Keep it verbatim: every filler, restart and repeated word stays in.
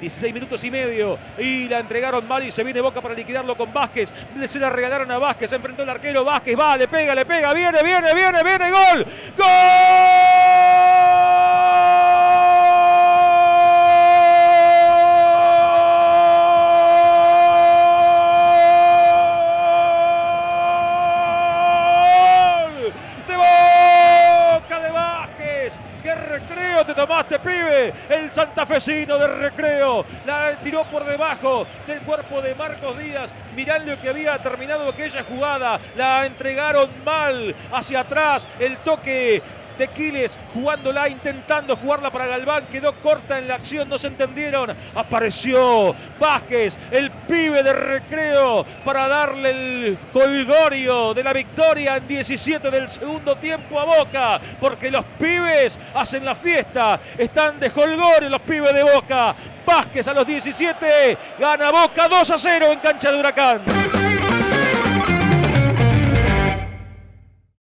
dieciséis minutos y medio. Y la entregaron mal y se viene Boca para liquidarlo con Vázquez. Se la regalaron a Vázquez. Se enfrentó el arquero. Vázquez va, le pega, le pega. Viene, viene, viene, viene. Gol. ¡Gol! Recreo te tomaste, pibe. El santafesino de Recreo la tiró por debajo del cuerpo de Marcos Díaz. Mirá lo que había terminado aquella jugada. La entregaron mal hacia atrás. El toque de Quiles jugándola, intentando jugarla para Galván, quedó corta en la acción, no se entendieron. Apareció Vázquez, el pibe de Recreo, para darle el jolgorio de la victoria en diecisiete del segundo tiempo a Boca, porque los pibes hacen la fiesta, están de jolgorio los pibes de Boca. Vázquez a los diecisiete, gana Boca dos a cero en cancha de Huracán.